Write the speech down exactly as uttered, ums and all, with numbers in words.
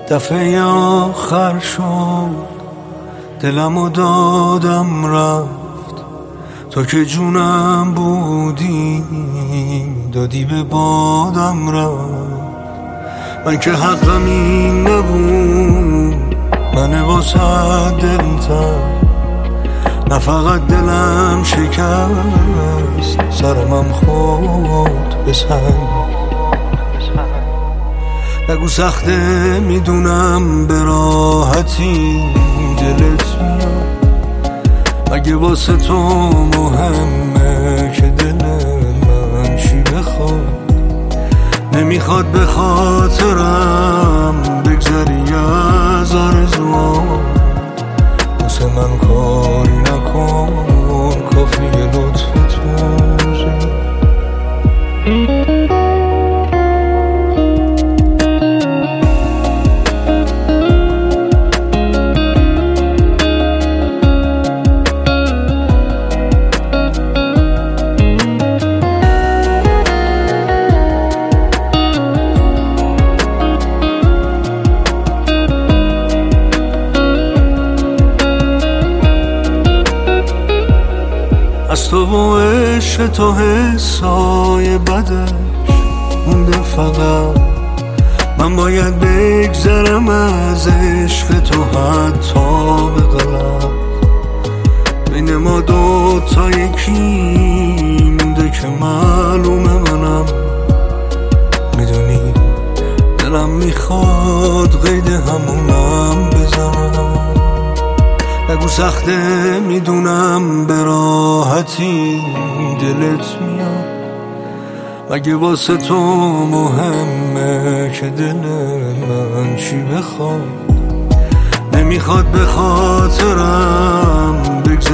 دفعه آخر شد دلمو دادم رفت، تو که جونم بودی دادی به بادم رفت. من که حقم این نبود، من واسه دلتم، نه فقط دلم شکست، سرمم خورد به سنگ. نگو سخته میدونم به راحتی دلت میاد، مگه واسه تو مهمه که دل من چی بخواد؟ نمیخواد به خاطرم بگذری از آرزوام، واسه من کاری نکن، کافیه لطف تو زیاد. از تو و عشق تو حسای بدش مونده فقط، من باید بگذرم از عشق تو حتی به غلط. بین ما دو تا یکی مونده که معلومه، منم میدونی دلم میخواد قید همونم بزنم. نگو سخته میدونم به راحتی دلت میاد، مگه واسه تو مهمه که دل من چی بخواد؟ نمیخواد به خاطرم بگذاری